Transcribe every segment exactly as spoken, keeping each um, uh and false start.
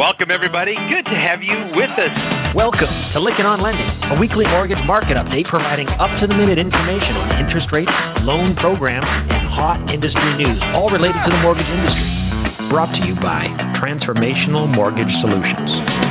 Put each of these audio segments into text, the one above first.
Welcome, everybody. Good to have you with us. Welcome to Lykken on Lending, a weekly mortgage market update providing up-to-the-minute information on interest rates, loan programs, and hot industry news, all related to the mortgage industry. Brought to you by Transformational Mortgage Solutions.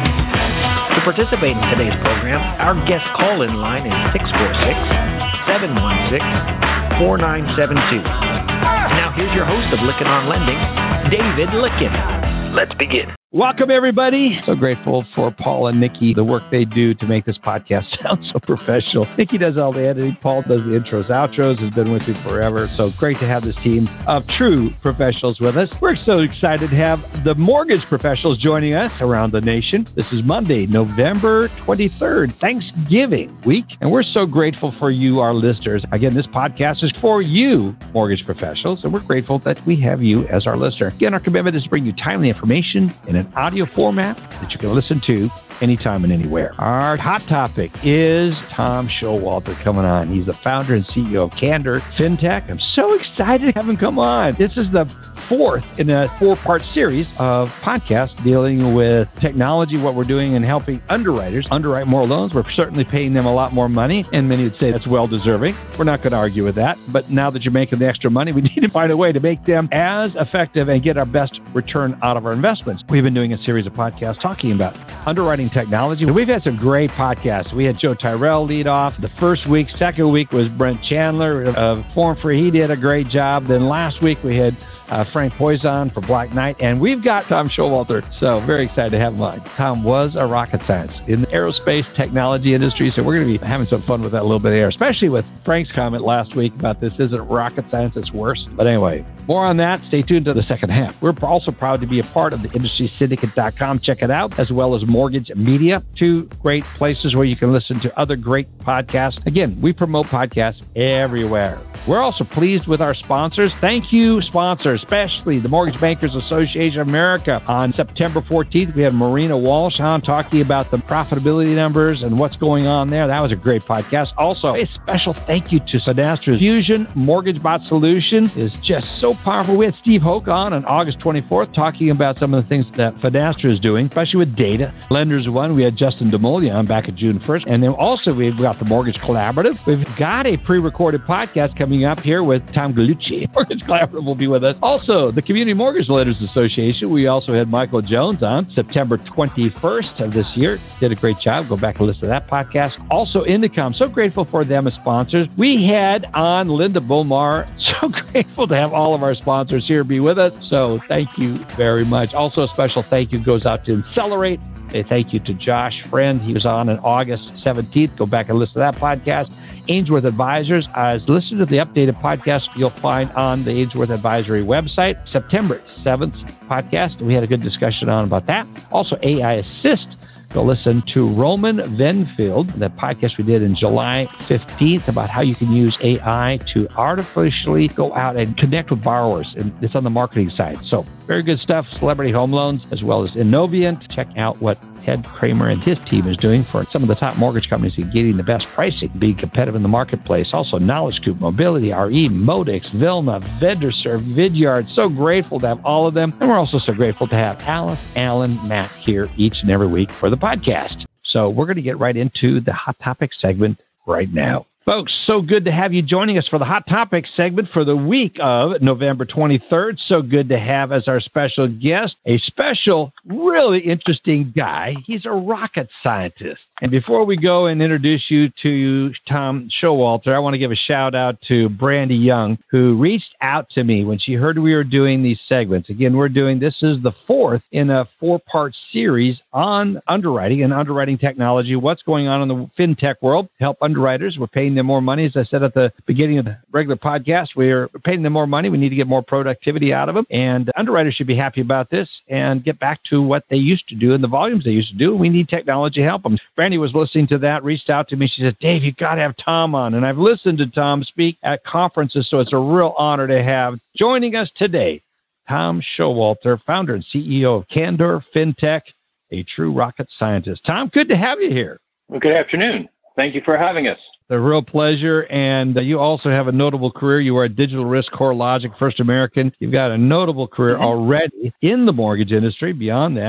To participate in today's program, our guest call-in line is six four six, seven one six, four nine seven two. Now here's your host of Lykken on Lending, David Lykken. Let's begin. Welcome, everybody. So grateful for Paul and Nikki, the work they do to make this podcast sound so professional. Nikki does all the editing. Paul does the intros, outros, has been with me forever. So great to have this team of true professionals with us. We're so excited to have the mortgage professionals joining us around the nation. This is Monday, November twenty-third, Thanksgiving week. And we're so grateful for you, our listeners. Again, this podcast is for you, mortgage professionals, and we're grateful that we have you as our listener. Again, our commitment is to bring you timely information in an audio format that you can listen to anytime and anywhere. Our hot topic is Tom Showalter coming on. He's the founder and C E O of Candor FinTech. I'm so excited to have him come on. This is the fourth in a four-part series of podcasts dealing with technology, what we're doing in helping underwriters underwrite more loans. We're certainly paying them a lot more money, and many would say that's well-deserving. We're not going to argue with that, but now that you're making the extra money, we need to find a way to make them as effective and get our best return out of our investments. We've been doing a series of podcasts talking about underwriting technology. We've had some great podcasts. We had Joe Tyrell lead off the first week. Second week was Brent Chandler of Form Free. He did a great job. Then last week we had Uh, Frank Poison for Black Knight, and we've got Tom Showalter, so very excited to have him on. Tom was a rocket science in the aerospace technology industry, so we're going to be having some fun with that a little bit there, especially with Frank's comment last week about this isn't rocket science, it's worse. But anyway, more on that. Stay tuned to the second half. We're also proud to be a part of the industry syndicate dot com. Check it out, as well as Mortgage Media, two great places where you can listen to other great podcasts. Again, we promote podcasts everywhere. We're also pleased with our sponsors. Thank you, sponsors, especially the Mortgage Bankers Association of America. On September fourteenth, we had Marina Walsh on talking about the profitability numbers and what's going on there. That was a great podcast. Also, a special thank you to Finastra Fusion Mortgage Bot Solution is just so powerful. We had Steve Hoke on on August twenty-fourth talking about some of the things that Finastra is doing, especially with data. Lenders One, we had Justin DeMolia on back at June first. And then also we've got the Mortgage Collaborative. We've got a pre-recorded podcast coming up here with Tom Gallucci. Mortgage Collaborative will be with us. Also, the Community Mortgage Lenders Association. We also had Michael Jones on September twenty-first of this year. Did a great job. Go back and listen to that podcast. Also, Indicom. So grateful for them as sponsors. We had on Linda Bomar. So grateful to have all of our sponsors here be with us. So thank you very much. Also, a special thank you goes out to Accelerate. A thank you to Josh Friend. He was on on August seventeenth. Go back and listen to that podcast. Ainsworth Advisors. As listen to the updated podcast you'll find on the Ainsworth Advisory website. September seventh podcast. We had a good discussion on about that. Also, A I Assist. Go listen to Roman Venfield, the podcast we did in July fifteenth about how you can use A I to artificially go out and connect with borrowers. And it's on the marketing side. So very good stuff. Celebrity Home Loans, as well as Innovient. Check out what Ted Kramer and his team is doing for some of the top mortgage companies in getting the best pricing, being competitive in the marketplace. Also, Knowledge Scoop, Mobility, R E, Modix, Vilna, VendorServe, Vidyard. So grateful to have all of them. And we're also so grateful to have Alice, Alan, Matt here each and every week for the podcast. So we're going to get right into the Hot Topic segment right now. Folks, so good to have you joining us for the Hot Topics segment for the week of November twenty-third. So good to have as our special guest a special, really interesting guy. He's a rocket scientist. And before we go and introduce you to Tom Showalter, I want to give a shout out to Brandy Young, who reached out to me when she heard we were doing these segments. Again, we're doing, this is the fourth in a four-part series on underwriting and underwriting technology, what's going on in the fintech world to help underwriters. We're paying them more money. As I said at the beginning of the regular podcast, we're paying them more money. We need to get more productivity out of them. And underwriters should be happy about this and get back to what they used to do and the volumes they used to do. We need technology to help them. Brandy was listening to that, reached out to me. She said, Dave, you got to have Tom on. And I've listened to Tom speak at conferences, so it's a real honor to have joining us today, Tom Showalter, founder and C E O of Candor FinTech, a true rocket scientist. Tom, good to have you here. Well, good afternoon. Thank you for having us. A real pleasure. And uh, you also have a notable career. You were at Digital Risk, CoreLogic, First American. You've got a notable career mm-hmm. already in the mortgage industry. Beyond that,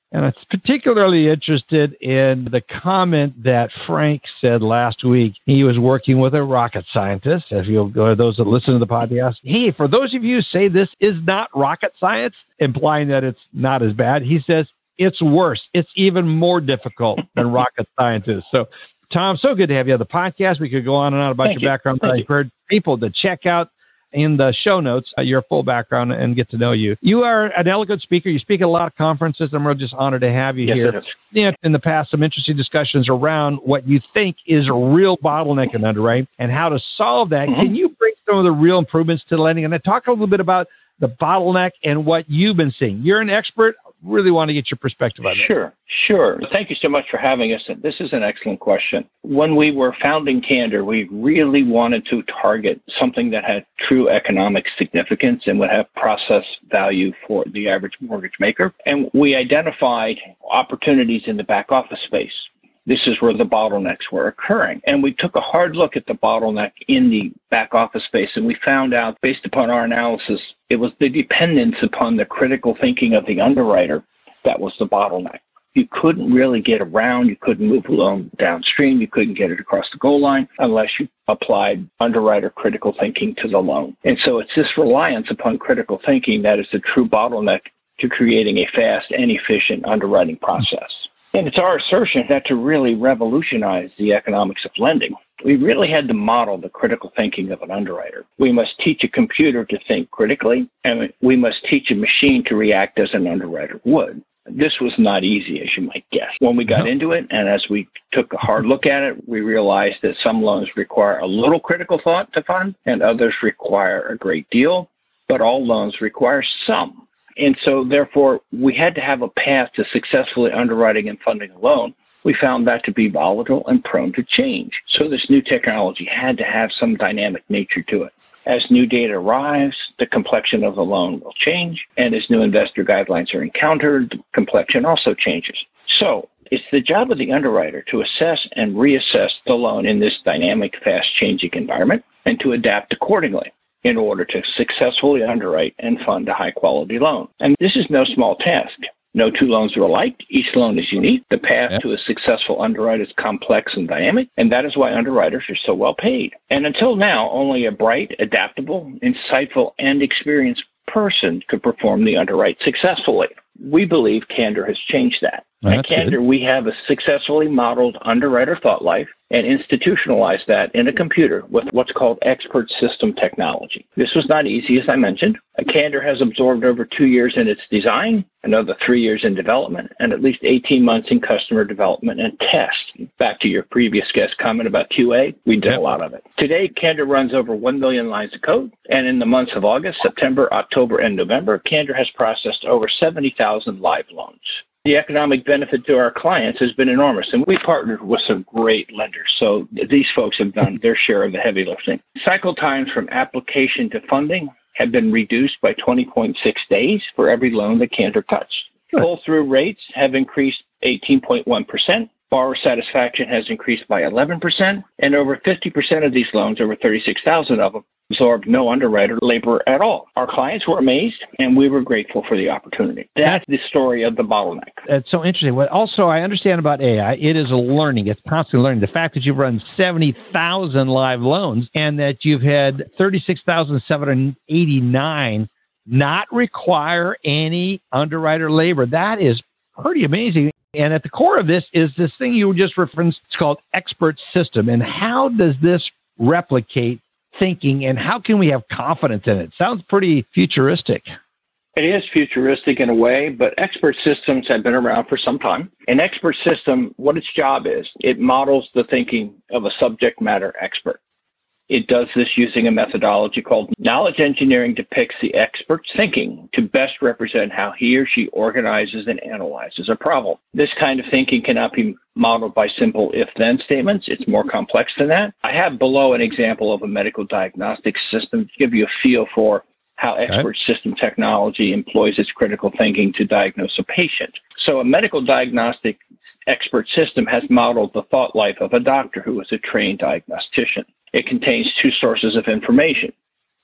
And I'm particularly interested in the comment that Frank said last week. He was working with a rocket scientist. If you'll go to those that listen to the podcast, hey, for those of you who say this is not rocket science, implying that it's not as bad, he says it's worse. It's even more difficult than rocket scientists. So, Tom, so good to have you on the podcast. We could go on and on about Thank your you. background. Thank I you. encourage people to check out in the show notes uh, your full background and get to know you. You are an eloquent speaker. You speak at a lot of conferences, and we're just honored to have you Yes, here. it is. You know, in the past, some interesting discussions around what you think is a real bottleneck in underwriting and how to solve that. Mm-hmm. Can you bring some of the real improvements to lending? And then talk a little bit about the bottleneck and what you've been seeing. You're an expert. Really want to get your perspective on that. Sure, sure. Thank you so much for having us. This is an excellent question. When we were founding Candor, we really wanted to target something that had true economic significance and would have process value for the average mortgage maker. And we identified opportunities in the back office space. This is where the bottlenecks were occurring. And we took a hard look at the bottleneck in the back office space, and we found out, based upon our analysis, it was the dependence upon the critical thinking of the underwriter that was the bottleneck. You couldn't really get around, you couldn't move a loan downstream, you couldn't get it across the goal line unless you applied underwriter critical thinking to the loan. And so it's this reliance upon critical thinking that is the true bottleneck to creating a fast and efficient underwriting process. And it's our assertion that to really revolutionize the economics of lending, we really had to model the critical thinking of an underwriter. We must teach a computer to think critically, and we must teach a machine to react as an underwriter would. This was not easy, as you might guess. When we got into it, and as we took a hard look at it, we realized that some loans require a little critical thought to fund, and others require a great deal, but all loans require some. And so, therefore, we had to have a path to successfully underwriting and funding a loan. We found that to be volatile and prone to change. So this new technology had to have some dynamic nature to it. As new data arrives, the complexion of the loan will change. And as new investor guidelines are encountered, the complexion also changes. So it's the job of the underwriter to assess and reassess the loan in this dynamic, fast-changing environment and to adapt accordingly in order to successfully underwrite and fund a high-quality loan. And this is no small task. No two loans are alike. Each loan is unique. The path yep. to a successful underwrite is complex and dynamic, and that is why underwriters are so well paid. And until now, only a bright, adaptable, insightful, and experienced person could perform the underwrite successfully. We believe Candor has changed that. Well, At Candor, good. we have a successfully modeled underwriter thought life and institutionalized that in a computer with what's called expert system technology. This was not easy, as I mentioned. Candor has absorbed over two years in its design, another three years in development, and at least eighteen months in customer development and test. Back to your previous guest comment about Q A, we did yep. a lot of it. Today, Candor runs over one million lines of code, and in the months of August, September, October, and November, Candor has processed over seventy thousand live loans. The economic benefit to our clients has been enormous, and we partnered with some great lenders, so these folks have done their share of the heavy lifting. Cycle times from application to funding have been reduced by twenty point six days for every loan that Candor touched. Pull-through rates have increased eighteen point one percent. Borrower satisfaction has increased by eleven percent, and over fifty percent of these loans, over thirty-six thousand of them, absorbed no underwriter labor at all. Our clients were amazed, and we were grateful for the opportunity. That's the story of the bottleneck. That's so interesting. Well, also, I understand about A I. It is a learning. It's constantly learning. The fact that you've run seventy thousand live loans and that you've had thirty-six thousand seven hundred eighty-nine not require any underwriter labor, that is pretty amazing. And at the core of this is this thing you just referenced. It's called expert system. And how does this replicate thinking, and how can we have confidence in it? Sounds pretty futuristic. It is futuristic in a way, but expert systems have been around for some time. An expert system, what its job is, it models the thinking of a subject matter expert. It does this using a methodology called knowledge engineering, depicts the expert's thinking to best represent how he or she organizes and analyzes a problem. This kind of thinking cannot be modeled by simple if-then statements. It's more complex than that. I have below an example of a medical diagnostic system to give you a feel for how expert okay. system technology employs its critical thinking to diagnose a patient. So a medical diagnostic expert system has modeled the thought life of a doctor who is a trained diagnostician. It contains two sources of information.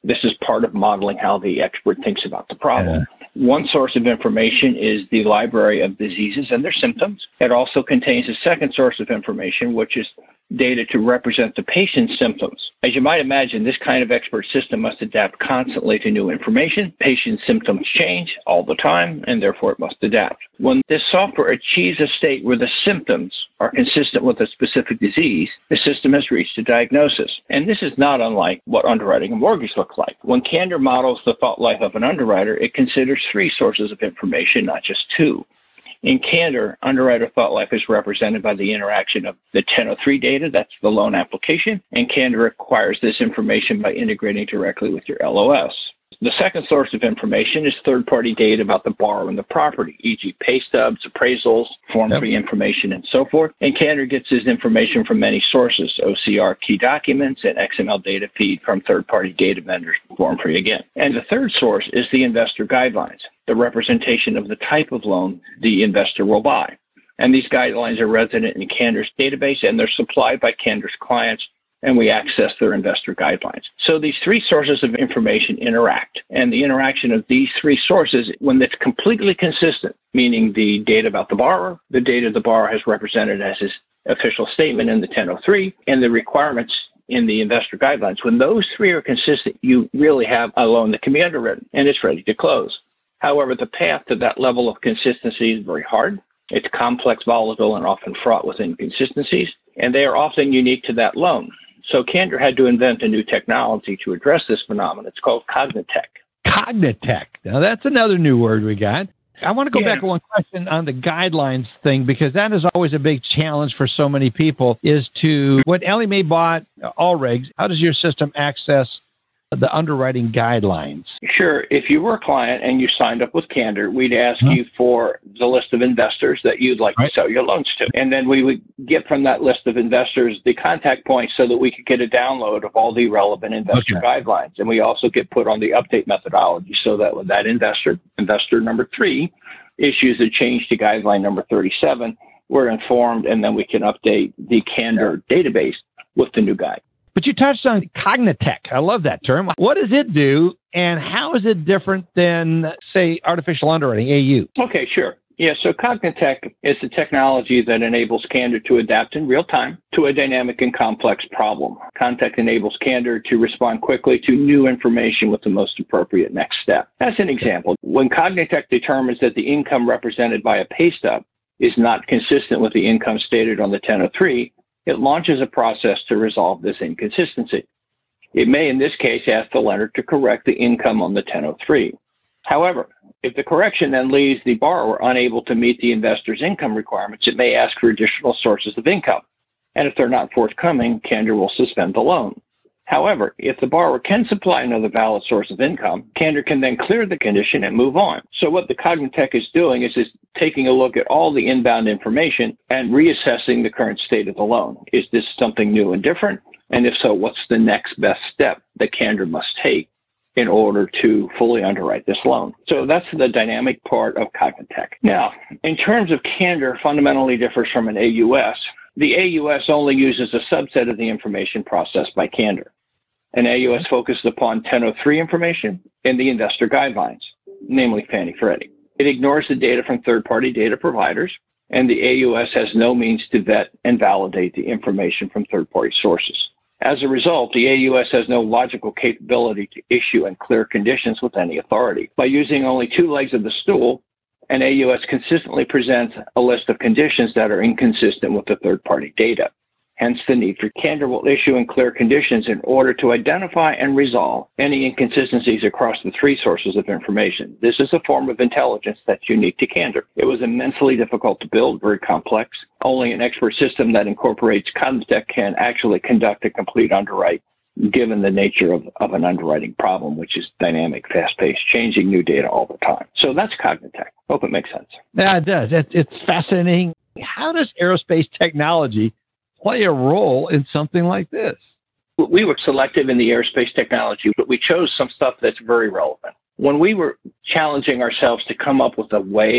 This is part of modeling how the expert thinks about the problem. Yeah. One source of information is the library of diseases and their symptoms. It also contains a second source of information, which is data to represent the patient's symptoms. As you might imagine, this kind of expert system must adapt constantly to new information. Patient symptoms change all the time, and therefore it must adapt. When this software achieves a state where the symptoms are consistent with a specific disease, the system has reached a diagnosis. And this is not unlike what underwriting a mortgage looks like. When Candor models the thought life of an underwriter, it considers three sources of information, not just two. In Candor, underwriter thought life is represented by the interaction of the ten oh three data, that's the loan application, and Candor acquires this information by integrating directly with your L O S. The second source of information is third-party data about the borrower and the property, for example pay stubs, appraisals, form three yep. information, and so forth. And Candor gets this information from many sources, O C R key documents, and X M L data feed from third-party data vendors, form three again. And the third source is the investor guidelines, the representation of the type of loan the investor will buy. And these guidelines are resident in Candor's database, and they're supplied by Candor's clients, and we access their investor guidelines. So these three sources of information interact, and the interaction of these three sources, when it's completely consistent, meaning the data about the borrower, the data the borrower has represented as his official statement in the ten oh three, and the requirements in the investor guidelines, when those three are consistent, you really have a loan that can be underwritten, and it's ready to close. However, the path to that level of consistency is very hard. It's complex, volatile, and often fraught with inconsistencies, and they are often unique to that loan. So Candor had to invent a new technology to address this phenomenon. It's called Cognitech. Cognitech. Now, that's another new word we got. I want to go yeah. back to one question on the guidelines thing, because that is always a big challenge for so many people, is to, when Ellie Mae bought Allregs, how does your system access the underwriting guidelines? Sure. If you were a client and you signed up with Candor, we'd ask huh? you for the list of investors that you'd like right. to sell your loans to. And then we would get from that list of investors the contact points so that we could get a download of all the relevant investor okay. guidelines. And we also get put on the update methodology so that when that investor, investor number three, issues a change to guideline number thirty-seven, we're informed, and then we can update the Candor yeah. database with the new guide. But you touched on Cognitech. I love that term. What does it do, and how is it different than, say, artificial underwriting, A U? Okay, sure. Yeah, so Cognitech is the technology that enables Candor to adapt in real time to a dynamic and complex problem. Cognitech enables Candor to respond quickly to new information with the most appropriate next step. As an example, when Cognitech determines that the income represented by a pay stub is not consistent with the income stated on the ten oh three, it launches a process to resolve this inconsistency. It may, in this case, ask the lender to correct the income on the ten oh three. However, if the correction then leaves the borrower unable to meet the investor's income requirements, it may ask for additional sources of income. And if they're not forthcoming, Candor will suspend the loan. However, if the borrower can supply another valid source of income, Candor can then clear the condition and move on. So what the Cognitech is doing is, is taking a look at all the inbound information and reassessing the current state of the loan. Is this something new and different? And if so, what's the next best step that Candor must take in order to fully underwrite this loan? So that's the dynamic part of Cognitech. Now, in terms of Candor, fundamentally differs from an A U S. The A U S only uses a subset of the information processed by Candor. An A U S focuses upon ten oh three information and the investor guidelines, namely Fannie Freddie. It ignores the data from third-party data providers, and the A U S has no means to vet and validate the information from third-party sources. As a result, the A U S has no logical capability to issue and clear conditions with any authority. By using only two legs of the stool, an A U S consistently presents a list of conditions that are inconsistent with the third-party data. Hence the need for Candor will issue and clear conditions in order to identify and resolve any inconsistencies across the three sources of information. This is a form of intelligence that's unique to Candor. It was immensely difficult to build, very complex. Only an expert system that incorporates Cognitech can actually conduct a complete underwrite, given the nature of, of an underwriting problem, which is dynamic, fast-paced, changing new data all the time. So that's Cognitech. Hope it makes sense. Yeah, it does. It, it's fascinating. How does aerospace technology play a role in something like this? We were selective in the aerospace technology, but we chose some stuff that's very relevant. When we were challenging ourselves to come up with a way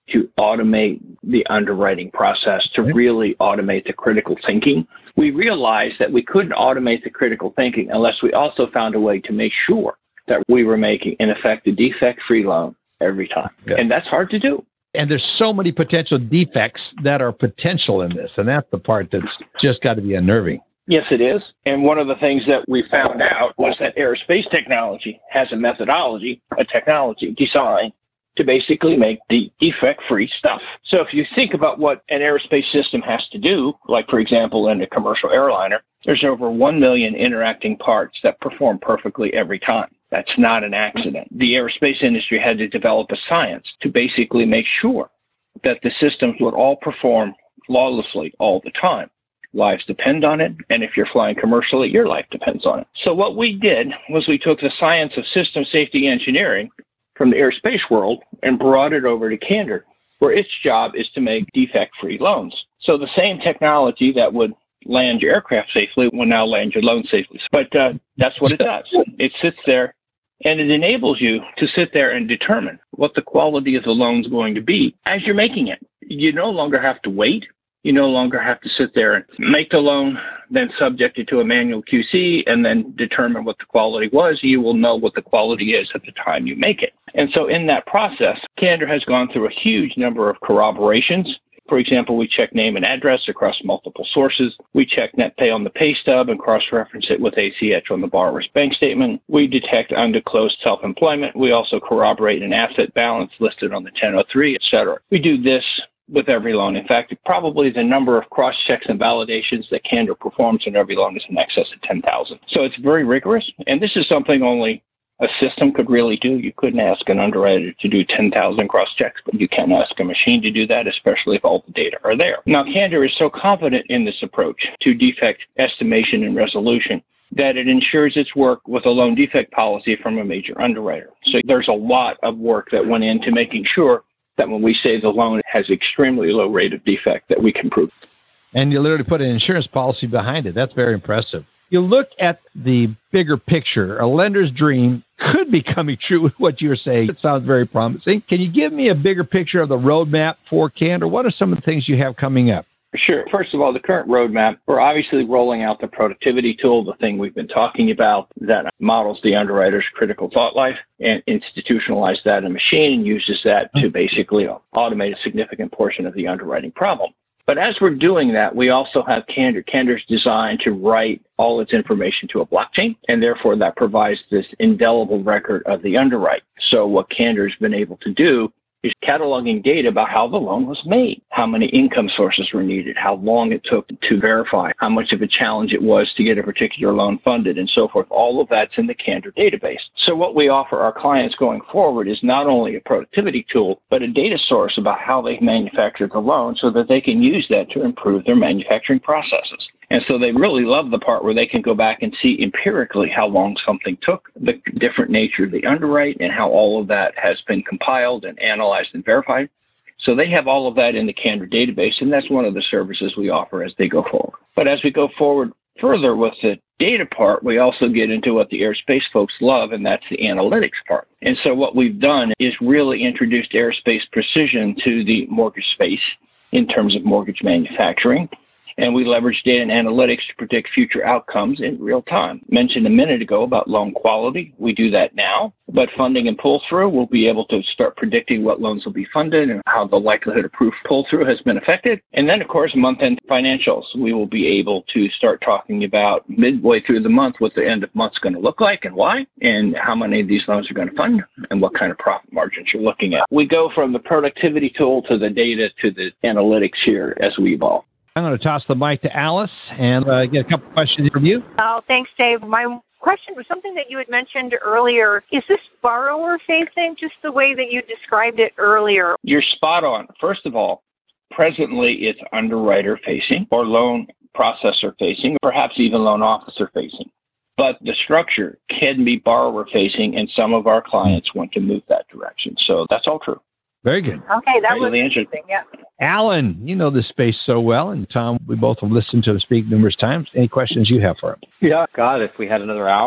to automate the underwriting process, to really automate the critical thinking. We realized that we couldn't automate the critical thinking unless we also found a way to make sure that we were making, in effect, a defect-free loan every time. Yeah. And that's hard to do. And there's so many potential defects that are potential in this, and that's the part that's just got to be unnerving. Yes, it is. And one of the things that we found out was that aerospace technology has a methodology, a technology designed to basically make the defect-free stuff. So if you think about what an aerospace system has to do, like, for example, in a commercial airliner, there's over one million interacting parts that perform perfectly every time. That's not an accident. The aerospace industry had to develop a science to basically make sure that the systems would all perform flawlessly all the time. Lives depend on it, and if you're flying commercially, your life depends on it. So what we did was we took the science of system safety engineering from the aerospace world and brought it over to Candor, where its job is to make defect-free loans. So the same technology that would land your aircraft safely will now land your loan safely. But uh, that's what it does. It sits there, and it enables you to sit there and determine what the quality of the loan is going to be as you're making it. You no longer have to wait. You no longer have to sit there and make the loan, then subject it to a manual Q C, and then determine what the quality was. You will know what the quality is at the time you make it. And so in that process, Candor has gone through a huge number of corroborations. For example, we check name and address across multiple sources. We check net pay on the pay stub and cross-reference it with A C H on the borrower's bank statement. We detect undisclosed self-employment. We also corroborate an asset balance listed on the ten oh three, et cetera. We do this with every loan. In fact, probably the number of cross-checks and validations that Candor performs in every loan is in excess of ten thousand. So it's very rigorous, and this is something only a system could really do. You couldn't ask an underwriter to do ten thousand cross-checks, but you can ask a machine to do that, especially if all the data are there. Now, Candor is so confident in this approach to defect estimation and resolution that it ensures its work with a loan defect policy from a major underwriter. So there's a lot of work that went into making sure that when we say the loan has extremely low rate of defect, that we can prove. And you literally put an insurance policy behind it. That's very impressive. You look at the bigger picture. A lender's dream could be coming true with what you're saying. It sounds very promising. Can you give me a bigger picture of the roadmap for Candor? What are some of the things you have coming up? Sure. First of all, the current roadmap, we're obviously rolling out the productivity tool, the thing we've been talking about that models the underwriter's critical thought life and institutionalize that in a machine and uses that to basically automate a significant portion of the underwriting problem. But as we're doing that, we also have Candor. Candor's designed to write all its information to a blockchain, and therefore that provides this indelible record of the underwrite. So what Candor's been able to do is cataloging data about how the loan was made, how many income sources were needed, how long it took to verify, how much of a challenge it was to get a particular loan funded, and so forth. All of that's in the Candor database. So what we offer our clients going forward is not only a productivity tool, but a data source about how they've manufactured the loan so that they can use that to improve their manufacturing processes. And so they really love the part where they can go back and see empirically how long something took, the different nature of the underwrite, and how all of that has been compiled and analyzed and verified. So they have all of that in the Candor database, and that's one of the services we offer as they go forward. But as we go forward further with the data part, we also get into what the aerospace folks love, and that's the analytics part. And so what we've done is really introduced aerospace precision to the mortgage space in terms of mortgage manufacturing. And we leverage data and analytics to predict future outcomes in real time. Mentioned a minute ago about loan quality. We do that now. But funding and pull-through, we'll be able to start predicting what loans will be funded and how the likelihood of proof pull-through has been affected. And then, of course, month-end financials. We will be able to start talking about midway through the month what the end of month's going to look like and why, and how many of these loans are going to fund, and what kind of profit margins you're looking at. We go from the productivity tool to the data to the analytics here as we evolve. I'm going to toss the mic to Alice and uh, get a couple questions from you. Oh, thanks, Dave. My question was something that you had mentioned earlier. Is this borrower-facing, just the way that you described it earlier? You're spot on. First of all, presently it's underwriter-facing or loan processor-facing, perhaps even loan officer-facing. But the structure can be borrower-facing, and some of our clients want to move that direction. So that's all true. Very good. Okay, that was interesting, yeah. Alan, you know this space so well, and Tom, we both have listened to him speak numerous times. Any questions you have for him? Yeah, God, if we had another hour,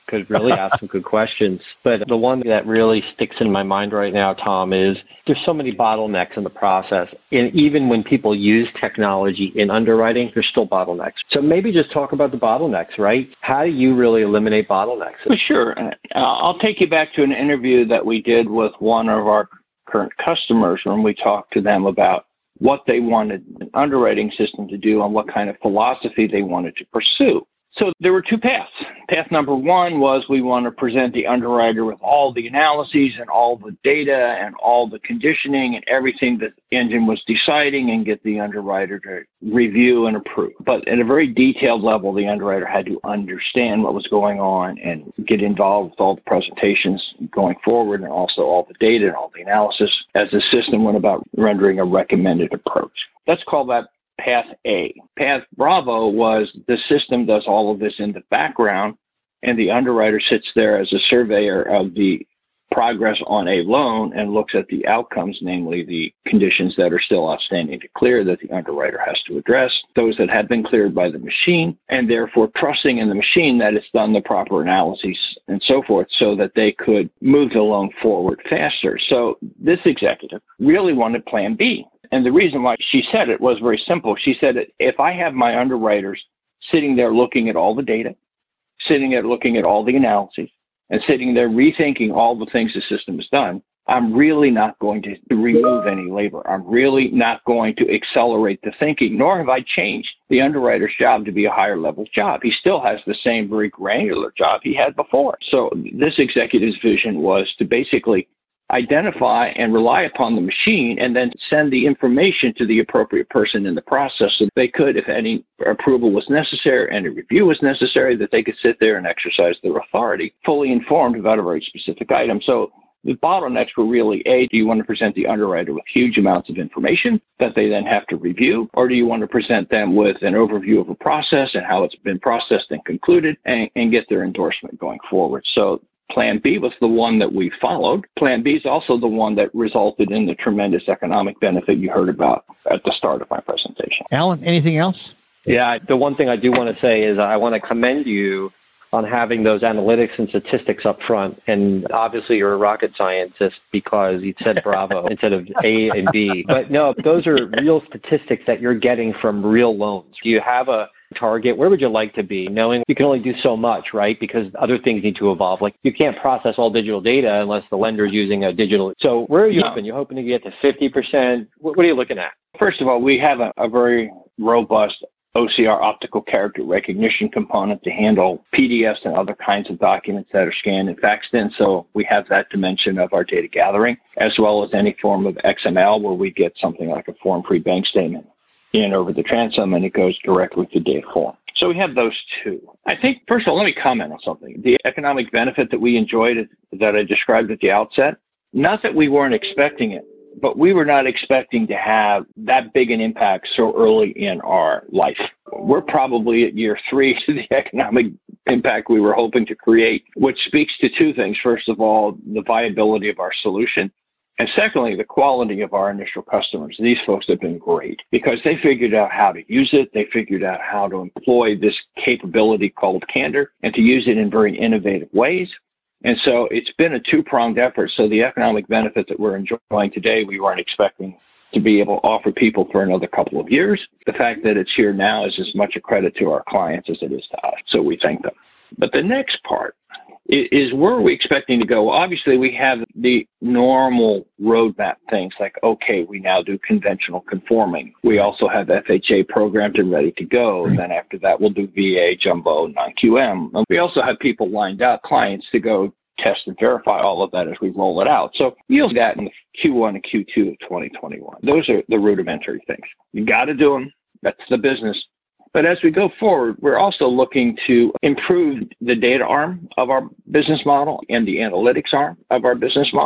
could really ask some good questions. But the one that really sticks in my mind right now, Tom, is there's so many bottlenecks in the process. And even when people use technology in underwriting, there's still bottlenecks. So maybe just talk about the bottlenecks, right? How do you really eliminate bottlenecks? Well, sure. Uh, I'll take you back to an interview that we did with one of our current customers when we talked to them about what they wanted an underwriting system to do and what kind of philosophy they wanted to pursue. So there were two paths. Path number one was we want to present the underwriter with all the analyses and all the data and all the conditioning and everything that the engine was deciding and get the underwriter to review and approve. But at a very detailed level, the underwriter had to understand what was going on and get involved with all the presentations going forward and also all the data and all the analysis as the system went about rendering a recommended approach. Let's call that Path A. Path Bravo was the system does all of this in the background, and the underwriter sits there as a surveyor of the progress on a loan and looks at the outcomes, namely the conditions that are still outstanding to clear that the underwriter has to address, those that have been cleared by the machine, and therefore trusting in the machine that it's done the proper analyses and so forth so that they could move the loan forward faster. So this executive really wanted Plan B. And the reason why she said it was very simple. She said, if I have my underwriters sitting there looking at all the data, sitting there looking at all the analyses, and sitting there rethinking all the things the system has done, I'm really not going to remove any labor. I'm really not going to accelerate the thinking, nor have I changed the underwriter's job to be a higher level job. He still has the same very granular job he had before. So this executive's vision was to basically identify and rely upon the machine and then send the information to the appropriate person in the process so they could, if any approval was necessary, any review was necessary, that they could sit there and exercise their authority, fully informed about a very specific item. So the bottlenecks were really, A, do you want to present the underwriter with huge amounts of information that they then have to review, or do you want to present them with an overview of a process and how it's been processed and concluded and, and get their endorsement going forward? So Plan B was the one that we followed. Plan B is also the one that resulted in the tremendous economic benefit you heard about at the start of my presentation. Alan, anything else? Yeah, the one thing I do want to say is I want to commend you on having those analytics and statistics up front. And obviously you're a rocket scientist because you said Bravo instead of A and B. But no, those are real statistics that you're getting from real loans. Do you have a target? Where would you like to be, knowing you can only do so much, right? Because other things need to evolve. Like you can't process all digital data unless the lender is using a digital. So where are you no. hoping? You're hoping to get to fifty percent? What are you looking at? First of all, we have a, a very robust O C R, optical character recognition component, to handle P D Fs and other kinds of documents that are scanned and faxed in. So we have that dimension of our data gathering, as well as any form of X M L where we get something like a form-free bank statement in over the transom and it goes directly to data form. So we have those two. I think, first of all, let me comment on something. The economic benefit that we enjoyed that I described at the outset, not that we weren't expecting it, but we were not expecting to have that big an impact so early in our life. We're probably at year three to the economic impact we were hoping to create, which speaks to two things. First of all, the viability of our solution. And secondly, the quality of our initial customers. These folks have been great because they figured out how to use it. They figured out how to employ this capability called Candor and to use it in very innovative ways. And so it's been a two-pronged effort. So the economic benefit that we're enjoying today, we weren't expecting to be able to offer people for another couple of years. The fact that it's here now is as much a credit to our clients as it is to us. So we thank them. But the next part is, where are we expecting to go? Well, obviously, we have the normal roadmap things like, okay, we now do conventional conforming. We also have F H A programmed and ready to go. And then after that, we'll do V A, jumbo, non-Q M. And we also have people lined up, clients, to go test and verify all of that as we roll it out. So you'll see that in Q one and Q two of twenty twenty-one. Those are the rudimentary things. You got to do them. That's the business. But as we go forward, we're also looking to improve the data arm of our business model and the analytics arm of our business model.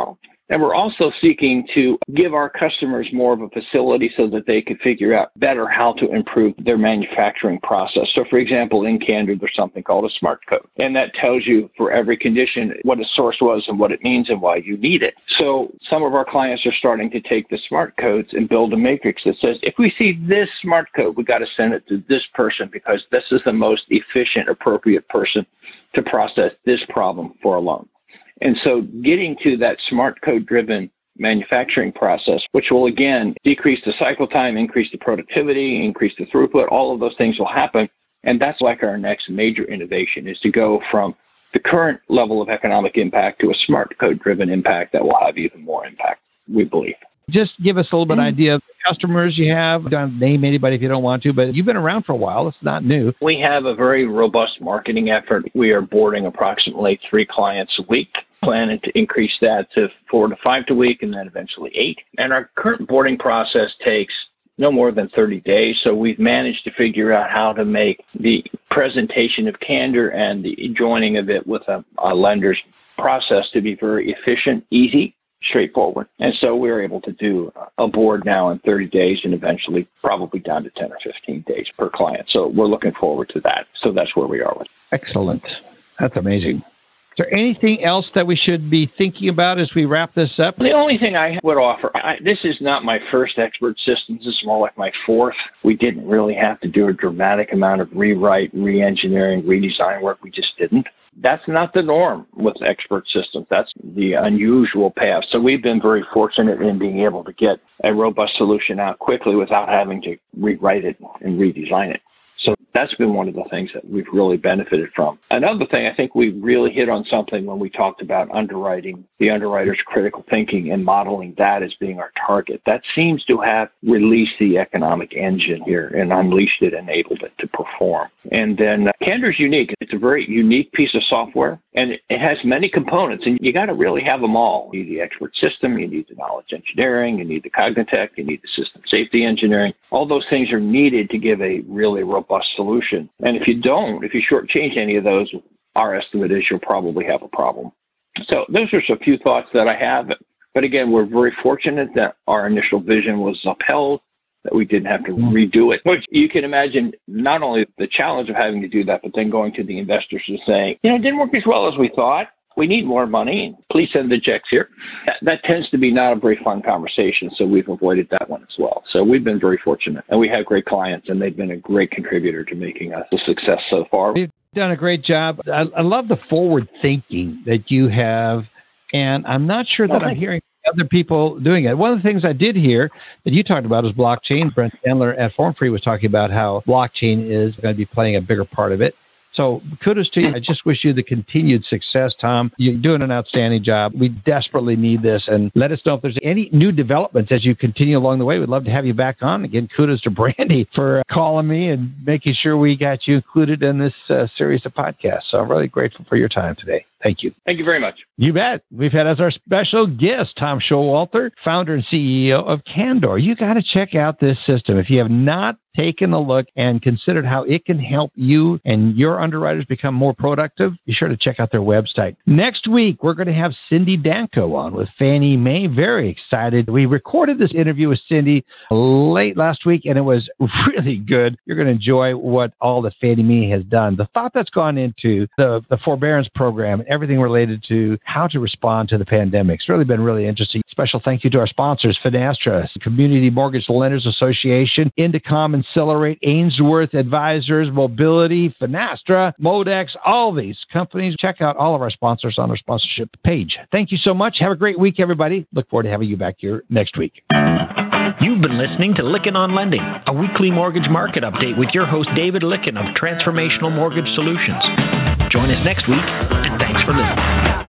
And we're also seeking to give our customers more of a facility so that they can figure out better how to improve their manufacturing process. So, for example, in Candor, there's something called a smart code. And that tells you for every condition what a source was and what it means and why you need it. So some of our clients are starting to take the smart codes and build a matrix that says, if we see this smart code, we got to send it to this person because this is the most efficient, appropriate person to process this problem for a loan. And so getting to that smart code-driven manufacturing process, which will, again, decrease the cycle time, increase the productivity, increase the throughput, all of those things will happen. And that's like our next major innovation is to go from the current level of economic impact to a smart code-driven impact that will have even more impact, we believe. Just give us a little bit of idea of the customers you have. Don't name anybody if you don't want to, but you've been around for a while. It's not new. We have a very robust marketing effort. We are boarding approximately three clients a week, planning to increase that to four to five a week and then eventually eight. And our current boarding process takes no more than thirty days. So we've managed to figure out how to make the presentation of Candor and the joining of it with a, a lender's process to be very efficient, easy, straightforward. And so we're able to do a board now in thirty days and eventually probably down to ten or fifteen days per client. So we're looking forward to that. So that's where we are with it. Excellent. That's amazing. Is there anything else that we should be thinking about as we wrap this up? The only thing I would offer, I, this is not my first Expert Systems. This is more like my fourth. We didn't really have to do a dramatic amount of rewrite, re-engineering, redesign work. We just didn't. That's not the norm with Expert Systems. That's the unusual path. So we've been very fortunate in being able to get a robust solution out quickly without having to rewrite it and redesign it. So that's been one of the things that we've really benefited from. Another thing, I think we really hit on something when we talked about underwriting, the underwriter's critical thinking and modeling that as being our target. That seems to have released the economic engine here and unleashed it, enabled it to perform. And then uh, Candor's unique. It's a very unique piece of software, and it, it has many components, and you got to really have them all. You need the expert system, you need the knowledge engineering, you need the Cognitect, you need the system safety engineering. All those things are needed to give a really robust solution. And if you don't, if you shortchange any of those, our estimate is you'll probably have a problem. So those are just a few thoughts that I have. But again, we're very fortunate that our initial vision was upheld, that we didn't have to redo it. Which you can imagine not only the challenge of having to do that, but then going to the investors and saying, you know, it didn't work as well as we thought. We need more money. Please send the checks here. That, that tends to be not a very fun conversation, so we've avoided that one as well. So we've been very fortunate, and we have great clients, and they've been a great contributor to making us a success so far. You've done a great job. I, I love the forward thinking that you have, and I'm not sure that oh, I'm hearing other people doing it. One of the things I did hear that you talked about is blockchain. Brent Sandler at FormFree was talking about how blockchain is going to be playing a bigger part of it. So kudos to you. I just wish you the continued success, Tom. You're doing an outstanding job. We desperately need this. And let us know if there's any new developments as you continue along the way. We'd love to have you back on. Again, kudos to Brandy for calling me and making sure we got you included in this uh, series of podcasts. So I'm really grateful for your time today. Thank you. Thank you very much. You bet. We've had as our special guest, Tom Showalter, founder and C E O of Candor. You got to check out this system. If you have not taken a look and considered how it can help you and your underwriters become more productive, be sure to check out their website. Next week, we're going to have Cindy Danko on with Fannie Mae. Very excited. We recorded this interview with Cindy late last week, and it was really good. You're going to enjoy what all that Fannie Mae has done. The thought that's gone into the, the forbearance program, everything related to how to respond to the pandemic. It's really been really interesting. Special thank you to our sponsors, Finastra, Community Mortgage Lenders Association, Indicom, Accelerate, Ainsworth Advisors, Mobility, Finastra, Modex, all these companies. Check out all of our sponsors on our sponsorship page. Thank you so much. Have a great week, everybody. Look forward to having you back here next week. You've been listening to Lykken on Lending, a weekly mortgage market update with your host, David Lykken of Transformational Mortgage Solutions. Join us next week, and thanks for listening.